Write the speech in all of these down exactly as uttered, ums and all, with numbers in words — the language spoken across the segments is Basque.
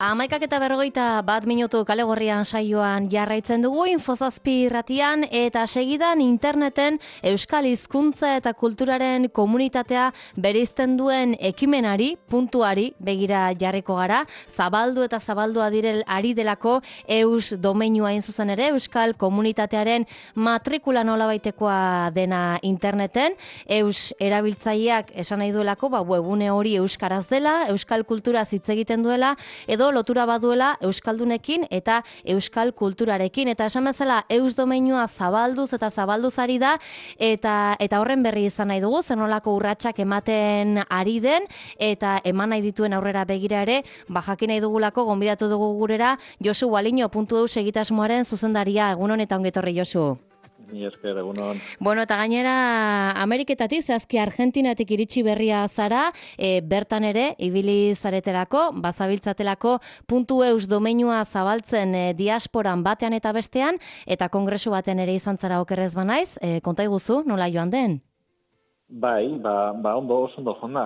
Hamaikak eta berrogeita bat minutu kale gorrian saioan jarraitzen dugu Infozazpi irratian eta segidan interneten euskal hizkuntza eta kulturaren komunitatea bereizten duen ekimenari, puntuari begira jarriko gara, zabaldu eta zabaldua direl ari delako eus domeinua hain zuzen ere, euskal komunitatearen matrikula nolabaitekoa dena interneten, eus erabiltzaileak esan nahi duelako, ba, webune hori euskaraz dela, euskal kulturaz hitz egiten duela, edo lotura baduela euskaldunekin eta euskal kulturarekin. Eta esan bezala eus domeinua zabalduz eta zabalduz ari da, eta eta horren berri izan nahi dugu, zer nolako urratsak ematen ari den, eta eman nahi dituen aurrera begira ere, ba jakin nahi dugulako gonbidatu dugu gurera Josu Gualiño puntu eus egitasmoaren zuzendaria. Egunon eta ongetorri, Josu. Ni esker, egunon. Bueno, eta gainera Ameriketatik, zehazki Argentinatik iritsi berria zara, e, bertan ere, ibili zaretelako, bazabiltzatelako puntu eus domeinua zabaltzen e, diasporan batean eta bestean, eta kongresu baten ere izan zara okerrez banaiz, e, konta iguzu, nola joan den? Bai, ba, ba ondo, oso ondo jona.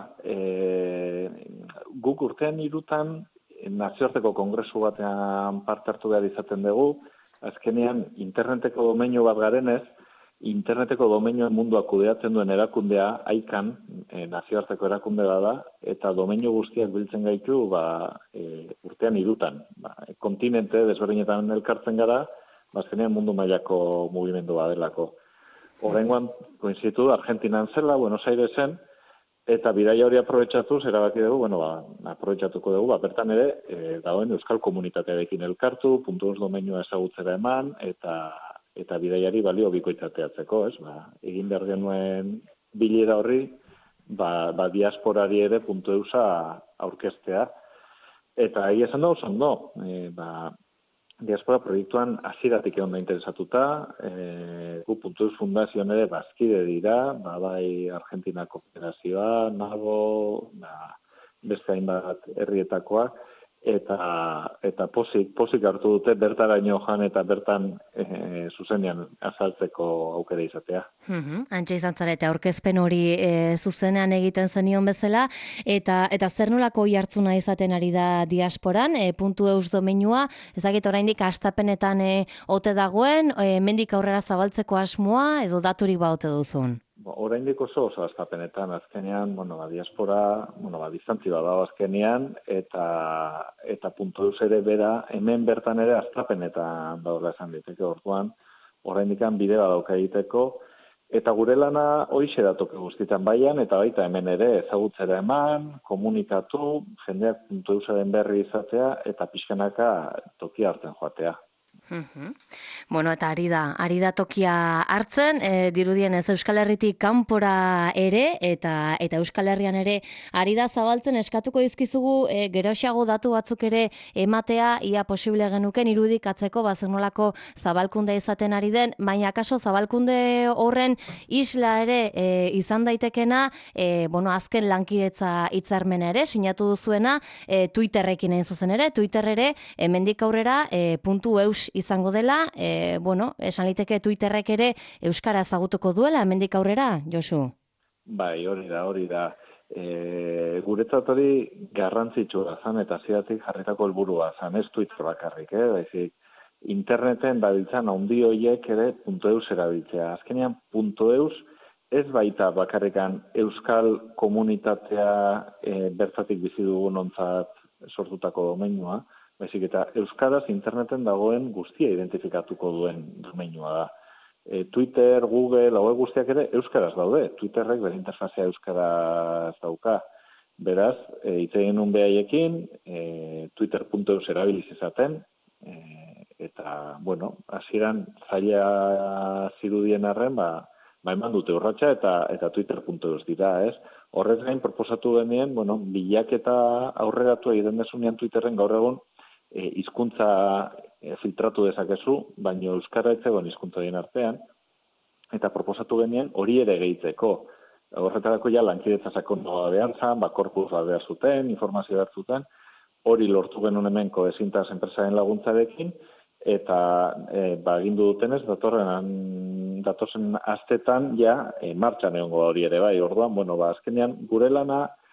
E, guk urtean irutan nazioarteko kongresu batean parte hartu behar izaten dugu. Azkenean, interneteko domeinu bat garenez, interneteko domeinuen mundua kudeatzen duen erakundea, aikan, e, nazioarteko erakunde da, eta domeinu guztiak biltzen gaitu ba, e, urtean irutan. Ba, kontinente desberdinetan elkartzen gara, ba, azkenean mundu mailako mugimendua delako. Horrengoan, koinzitu, Argentinan zela, Buenos Airesen, eta bidaia hori aprobetxatuz, erabaki dugu, bueno, ba, aprobetxatuko dugu, ba, bertan ere, e, dagoen euskal komunitatearekin elkartu, puntu eus domeinua ezagutzera eman, eta eta bidaiari balio bikoitzateatzeko, ez? Ba, egin behar genuen bilera horri, ba, ba diasporari ere puntu eusa aurkeztea. Eta egia esan da, oso ondo, e, ba, diaspora proiektuan hasieratik egon da interesatuta, e, gu puntu eus fundazioan ere bazkide dira, ba, bai Argentinako Federazioa, nago, ba, beste hainbat herrietakoak, eta eta pozik, pozik hartu dute bertaraino joan eta bertan e, zuzenean azaltzeko aukera izatea. Mhm, Antxe izan zarete aurkezpen hori e, zuzenean egiten zenion bezala, eta eta zer nolako jartzuna izaten ari da diasporan, e, puntu eus domeinua, ezagit oraindik hastapenetan e, ote dagoen, e, mendik aurrera zabaltzeko asmoa, edo daturik ba ote duzun? Oraindik oso oso hastapenetan, azkenean, bueno, ba, diaspora, bueno, ba, distantzi bat dago azkenean, eta eta puntu eus ere bera, hemen bertan ere hastapenetan daudela esan diteke, orduan, oraindikan bide badauka egiteko, eta gure lana hoixe datoke guztietan baian, eta baita hemen ere ezagutzera eman, komunikatu, jendeak puntu eusaren berri izatea, eta pixkanaka tokia hartzen joatea. Uhum. Bueno, eta ari da, ari da tokia hartzen, e, dirudien ez Euskal Herritik kanpora ere, eta eta Euskal Herrian ere ari da zabaltzen. Eskatuko dizkizugu e, geroxeago datu batzuk ere ematea, ia posible genuken irudikatzeko, bazen nolako zabalkunde izaten ari den, baina akaso zabalkunde horren isla ere e, izan daitekena, e, bueno, azken lankidetza hitzarmena ere, sinatu duzuena, e, Twitterrekin egin zuzen ere, Twitter ere, hemendik aurrera, e, puntu eus izango dela, e, bueno, esan liteke Twitterrek ere euskara ezagutuko duela, hemendik aurrera, Josu? Bai, hori da, hori da. E, guretzat hori garrantzitsua zan, eta zidatik jarritako helburua zan, ez Twitter bakarrik, eh? Baizik, interneten dabiltzan handi horiek ere puntu eus erabiltzea. Azkenean, puntu eus ez baita bakarrikan euskal komunitatea e, bertatik bizi dugun ontzat sortutako domeinua, baizik eta euskaraz interneten dagoen guztia identifikatuko duen domeinua da. E, Twitter, Google, hauek guztiak ere euskaraz daude. Twitterrek bere interfazea euskaraz dauka. Beraz, e, hitz egin nun behaiekin, e, twitter puntu eus erabiliz izaten, e, eta, bueno, hasieran zaila zirudien arren, ba, ba eman dute urratsa eta eta twitter puntu eus dira, ez? Horrez gain proposatu denien, bueno, bilaketa aurreratu egiten desunean Twitterren gaur egun, E, hizkuntza e, filtratu dezakezu, baina euskara ez zegoen hizkuntza dien artean, eta proposatu genien hori ere gehitzeko. Horretarako ja lankidetza sakonoa behar zan, ba, korpus bat behar zuten, informazio behar zuten, hori lortu genuen hemen Kodesintas enpresaren laguntzarekin, eta e, ba, gindu dutenez, datorren, datozen astetan ja e, martxan egongo hori ere bai. Orduan, bueno, ba, azkenean gure lana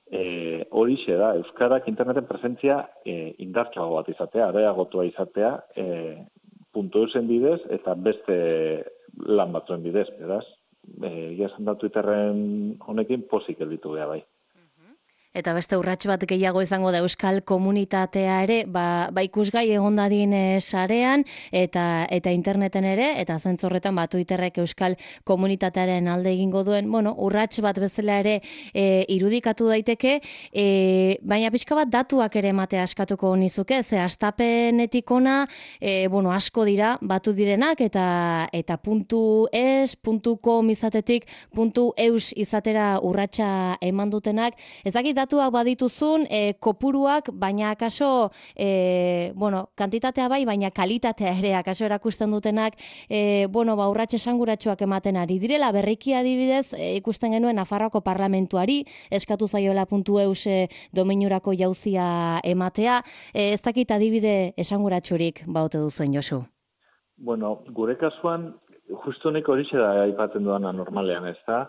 E, horixe da, Euskarak interneten presentzia e, indartsuago bat izatea, areagotua izatea, e, puntu eusen bidez eta beste lan batzuen bidez, beraz. E, Egia esan da Twitterren honekin pozik gelditu geha bai. Eta beste urrats bat gehiago izango da euskal komunitatea ere, ba, ba ikusgai egon dadin sarean eta eta interneten ere, eta zentzorretan ba Twitterrek euskal komunitatearen alde egingo duen, bueno, urrats bat bezala ere e, irudikatu daiteke, e, baina pixka bat datuak ere ematea askatuko nizuke, ze hastapenetik ona, e, bueno, asko dira, batu direnak, eta eta puntu es, puntu com izatetik, puntu eus izatera urratsa eman dutenak, ez dakit datuak badituzun, e, kopuruak, baina akaso, e, bueno, kantitatea bai, baina kalitatea ere akaso erakusten dutenak, e, bueno, ba, urrats esanguratsuak ematen ari direla, berriki adibidez, e, ikusten genuen Nafarroako parlamentuari, eskatu zaiola puntu eus e, domeinurako jauzia ematea, e, ez dakit adibide esanguratsurik baute duzuen, Josu? Bueno, gure kasuan, justu nik horixe da aipatzen duana normalean, ez da,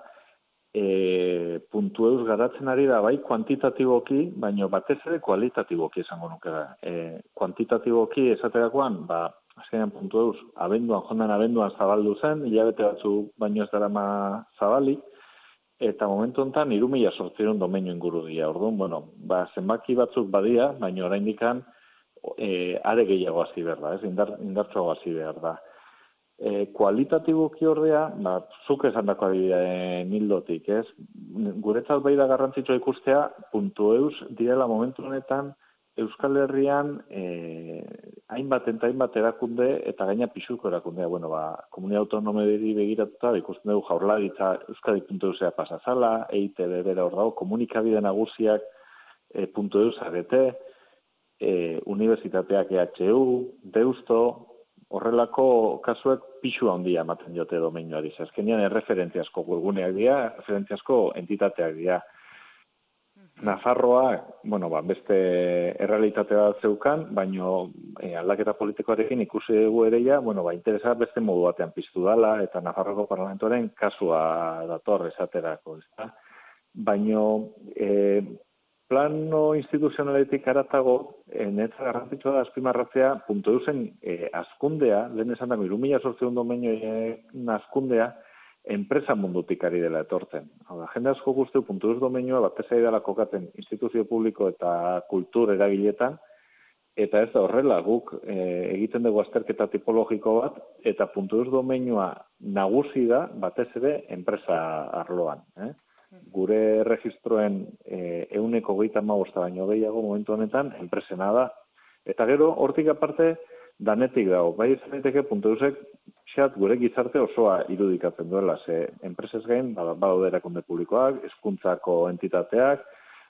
E, puntu eus garatzen ari da bai kuantitatiboki, baino batez ere kualitatiboki esango nuke da. E, kuantitatiboki esaterakoan, ba, azkenean puntu eus abenduan, jondan abenduan zabaldu zen, hilabete batzu baino ez darama zabalik, eta momentu honetan hiru mila zortziehun domeinu inguru dira. Orduan, bueno, ba, zenbaki batzuk badia, baino oraindikan e, are gehiago hasi behar da, ez? Indar, indartsuago hasi behar da. E, kualitatiboki ordea, ba, zuk esan dako adibidea nildotik, ez? Guretzat bai da garrantzitsua ikustea, puntu eus direla momentu honetan Euskal Herrian e, hainbat eta hainbat erakunde eta gaina pixuko erakundea, bueno, ba, komunitate autonomeri begiratuta, ikusten dugu Jaurlaritza Euskadi puntu eusea pasazala, E I T B bera hor dago, komunikabide nagusiak e, puntu eus arete, e, Unibertsitateak E H U, Deusto, horrelako kasuek pixu handia ematen diote domeinuari. Azkenean erreferentziasko webguneak dira, erreferentziasko entitateak dira. Nafarroa, bueno, ba, beste errealitate bat zeukan, baino e, aldaketa politikoarekin ikusi dugu ere ja, bueno, ba, interesa beste modu batean piztu dala, eta Nafarroko parlamentoaren kasua dator esaterako, ezta? Baino, e, plano instituzionaletik aratago, e, netza garrantzitsua da azpimarratzea, puntu eusen e, azkundea, lehen esan dago, hiru mila zortziehun domeinu e, azkundea, enpresa mundutik ari dela etortzen. Hau da, jende asko guztiu puntu eus domeinua batez ari dela kokatzen instituzio publiko eta kultur eragiletan, eta ez da horrela guk e, egiten dugu azterketa tipologiko bat, eta puntu eus domeinua nagusi da batez ere enpresa arloan. Eh? Gure registroen e, euneko gehieta hamabosta baino gehiago momentu honetan enpresena da. Eta gero, hortik aparte, danetik dago. Bai izan daiteke puntu eusek xat gure gizarte osoa irudikatzen duela, ze enpresez gain, badaude erakunde publikoak, hezkuntzako entitateak,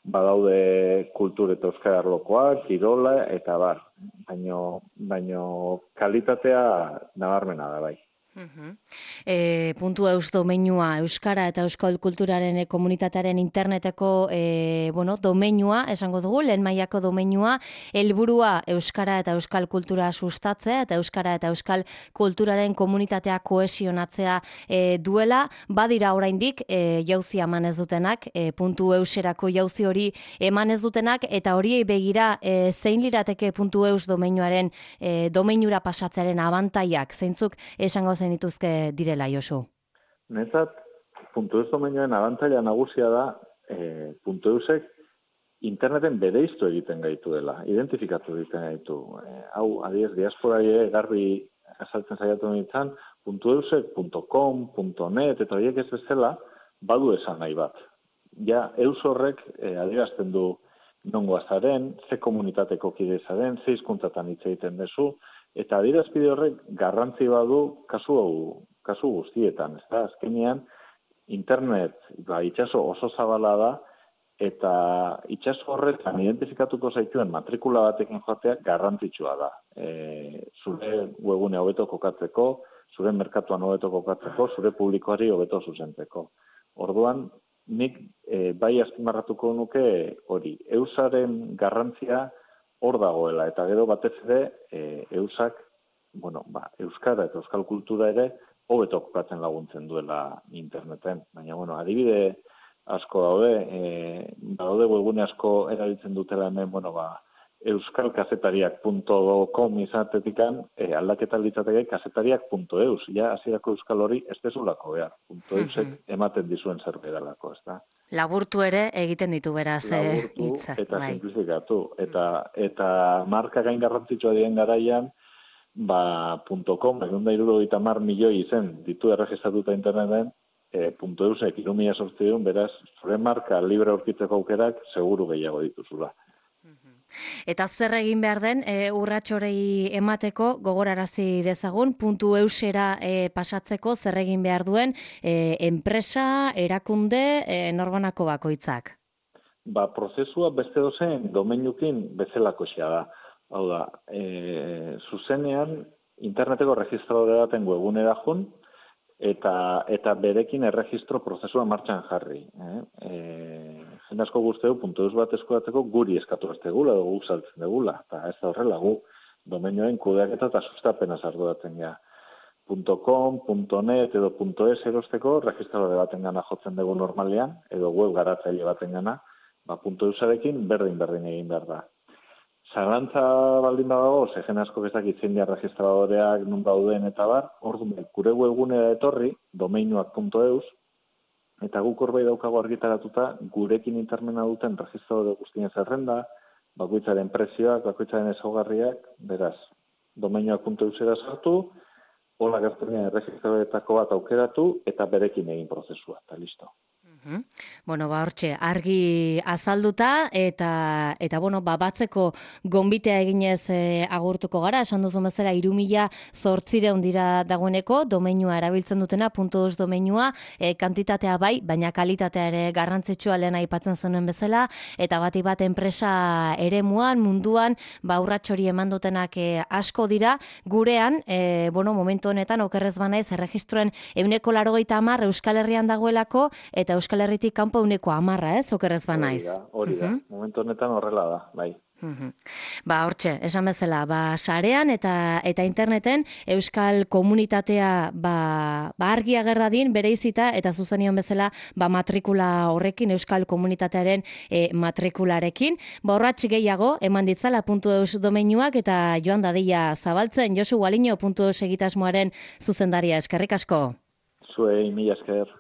badaude kultur eta euskara arlokoak, kirola eta bar. Baino, baino kalitatea nabarmena da bai. Uh-huh. E, puntu eus domeinua euskara eta euskal kulturaren e, komunitatearen interneteko e, bueno, domeinua esango dugu, lehen mailako domeinua, helburua euskara eta euskal kultura sustatzea eta euskara eta euskal kulturaren komunitatea kohesionatzea e, duela, badira oraindik e, jauzi eman ez dutenak, e, puntu euserako jauzi hori eman ez dutenak, eta horiei begira e, zein lirateke puntu eus domeinuaren e, domeinura pasatzearen abantaiak, zeintzuk esango zen dituzke direla, Josu? Netzat, puntu eus domeinuen abantaila nagusia da e, puntu eusek interneten bereiztu egiten gaitu dela, identifikatu egiten gaitu. E, hau, adiez, diaspora ere garbi azaltzen saiatu nintzen, puntu eusek, puntu com, puntu net, eta horiek ez bezala, badu esan nahi bat. Ja, eus horrek e, adierazten du nongo azaren, ze komunitateko kide zaren, ze hizkuntzatan hitz egiten dezu, eta adierazpide horrek garrantzi badu kasu kasu guztietan, ez da? Azkenean, internet, ba, itxaso oso zabala da, eta itxaso horretan identifikatuko zaituen matrikula batekin joateak garrantzitsua da. E, zure webune hobeto kokatzeko, zure merkatuan hobeto kokatzeko, zure publikoari hobeto zuzentzeko. Orduan, nik e, bai azpimarratuko nuke hori, eusaren garrantzia hor dagoela, eta gero batez ere e, eusak, bueno, ba, euskara eta euskal kultura ere hobeto kokatzen laguntzen duela interneten. Baina, bueno, adibide asko daude, e, daude webgune asko erabiltzen dutela hemen, bueno, ba, euskalkazetariak punto com izatetikan, e, aldaketa litzateke kazetariak punto eus, ja, hasierako euskal hori ez dezulako behar, punto eusek ematen dizuen zerbait delako, ez da. Laburtu ere egiten ditu beraz Laburtu hitza. eta Bai. simplifikatu. Eta, eta marka gain garrantzitsua diren garaian, ba, .com, egun da irurogeita mar milioi izen ditu erregistratuta interneten, e, .eusek hiru mila zortziehun, beraz, zure marka libre aurkitzeko aukerak seguru gehiago dituzula. Eta zer egin behar den, e, urratxorei emateko, gogorarazi dezagun, puntu eusera e, pasatzeko zer egin behar duen e, enpresa, erakunde, e, norbanako bakoitzak? Ba, prozesua beste dozen domeinukin bezalako xea da. Hau da, e, zuzenean interneteko registradore baten webunera jun, eta eta berekin erregistro prozesua martxan jarri. Eh? E, jende asko guzteu, puntu eus bat eskuratzeko guri eskatu ez degula, edo guk saltzen degula. Eta ez da horrela, gu domeinuen kudeaketa eta sustapena arduratzen gea. .com, .net edo .es erosteko registradore baten gana jotzen dugu normalean, edo web garatzaile baten gana, ba, .eusarekin berdin-berdin egin behar da. Zalantza baldin badago, zegen asko ez dakit zein dira registradoreak nun dauden eta bar, orduan, gure webgunera etorri, domeinuak.eus, eta guk horbait daukago argitaratuta, gurekin intermena duten registradore guztien zerrenda, bakoitzaren prezioak, bakoitzaren ezaugarriak, beraz, domeinuak.eusera sartu, hola gertunean registradoretako bat aukeratu, eta berekin egin prozesua, eta listo. Mhm. Bueno, ba, hortxe, argi azalduta eta eta bueno, ba, batzeko gonbitea eginez e, agurtuko gara, esan duzu bezala hiru mila zortziehun dira dagoeneko, domeinua erabiltzen dutena, .eus domeinua, e, kantitatea bai, baina kalitatea ere garrantzitsua lehen aipatzen zenuen bezala, eta bati bat enpresa eremuan, munduan, ba, urrats hori eman dutenak e, asko dira, gurean, e, bueno, momentu honetan, okerrez banaiz, erregistroen ehuneko laurogeita hamar Euskal Herrian dagoelako, eta Euskal Herritik kanpo ehuneko hamarra, ez, okerrez banaiz. Hori da, hori da. Momentu honetan horrela da, bai. Ba, hortxe, esan bezala, ba, sarean eta eta interneten euskal komunitatea ba, ba argi agerradin bereizita eta zuzenion bezala ba matrikula horrekin euskal komunitatearen e, matrikularekin. Ba, horratx gehiago eman ditzala .eus domeinuak eta joan dadila zabaltzen Josu Gualiño .eus egitasmoaren zuzendaria. Eskerrik asko. Zuei, mila esker.